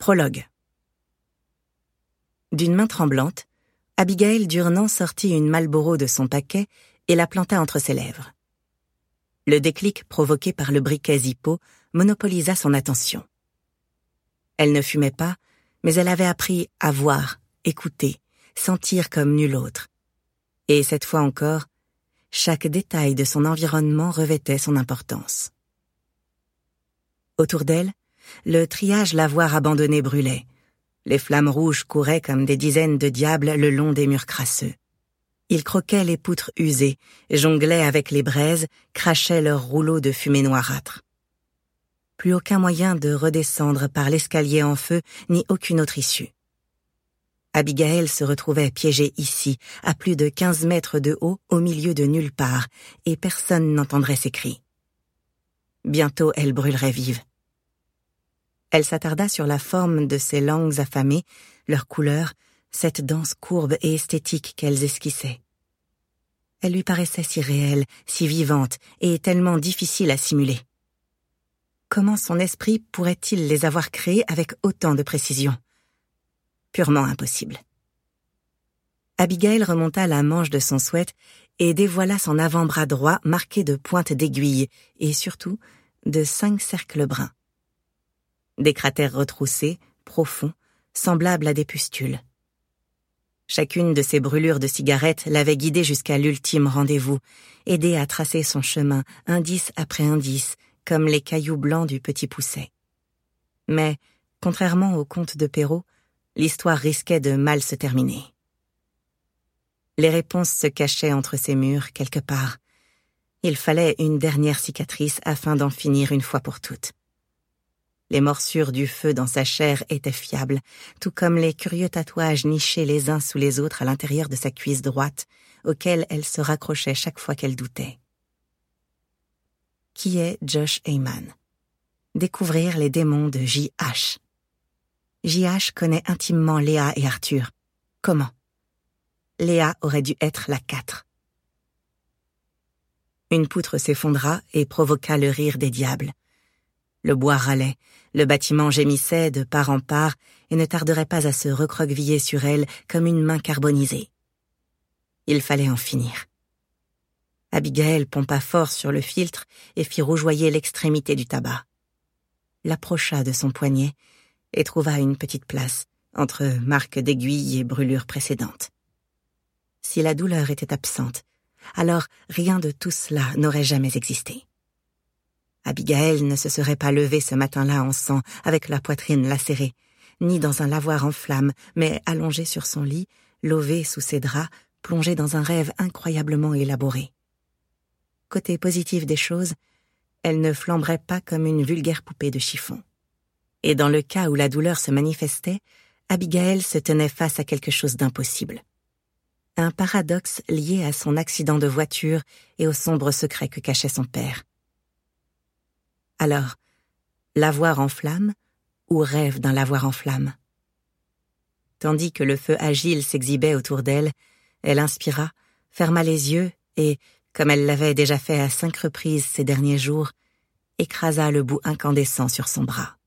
Prologue. D'une main tremblante, Abigail Durnan sortit une Marlboro de son paquet et la planta entre ses lèvres. Le déclic provoqué par le briquet Zippo monopolisa son attention. Elle ne fumait pas, mais elle avait appris à voir, écouter, sentir comme nul autre. Et cette fois encore, chaque détail de son environnement revêtait son importance. Autour d'elle, le triage lavoir abandonné brûlait. Les flammes rouges couraient comme des dizaines de diables le long des murs crasseux. Ils croquaient les poutres usées, jonglaient avec les braises, crachaient leurs rouleaux de fumée noirâtre. Plus aucun moyen de redescendre par l'escalier en feu, ni aucune autre issue. Abigail se retrouvait piégée ici, à plus de 15 mètres de haut, au milieu de nulle part, et personne n'entendrait ses cris. Bientôt elle brûlerait vive. Elle s'attarda sur la forme de ces langues affamées, leur couleur, cette danse courbe et esthétique qu'elles esquissaient. Elle lui paraissait si réelle, si vivante, et tellement difficile à simuler. Comment son esprit pourrait-il les avoir créées avec autant de précision ? Purement impossible. Abigail remonta la manche de son sweat et dévoila son avant-bras droit marqué de pointes d'aiguilles et surtout de 5 cercles bruns. Des cratères retroussés, profonds, semblables à des pustules. Chacune de ces brûlures de cigarettes l'avait guidée jusqu'à l'ultime rendez-vous, aidée à tracer son chemin, indice après indice, comme les cailloux blancs du Petit Pousset. Mais, contrairement au conte de Perrault, l'histoire risquait de mal se terminer. Les réponses se cachaient entre ces murs, quelque part. Il fallait une dernière cicatrice afin d'en finir une fois pour toutes. Les morsures du feu dans sa chair étaient fiables, tout comme les curieux tatouages nichés les uns sous les autres à l'intérieur de sa cuisse droite, auxquels elle se raccrochait chaque fois qu'elle doutait. Qui est Josh Heyman? Découvrir les démons de J.H. J.H. connaît intimement Léa et Arthur. Comment? Léa aurait dû être la 4. Une poutre s'effondra et provoqua le rire des diables. Le bois râlait, le bâtiment gémissait de part en part et ne tarderait pas à se recroqueviller sur elle comme une main carbonisée. Il fallait en finir. Abigail pompa fort sur le filtre et fit rougeoyer l'extrémité du tabac. L'approcha de son poignet et trouva une petite place entre marques d'aiguilles et brûlures précédentes. Si la douleur était absente, alors rien de tout cela n'aurait jamais existé. Abigail ne se serait pas levée ce matin-là en sang, avec la poitrine lacérée, ni dans un lavoir en flammes, mais allongée sur son lit, lovée sous ses draps, plongée dans un rêve incroyablement élaboré. Côté positif des choses, elle ne flamberait pas comme une vulgaire poupée de chiffon. Et dans le cas où la douleur se manifestait, Abigail se tenait face à quelque chose d'impossible. Un paradoxe lié à son accident de voiture et au sombre secret que cachait son père. Alors, lavoir en flammes ou rêve d'un lavoir en flammes? Tandis que le feu agile s'exhibait autour d'elle, elle inspira, ferma les yeux et, comme elle l'avait déjà fait à 5 reprises ces derniers jours, écrasa le bout incandescent sur son bras.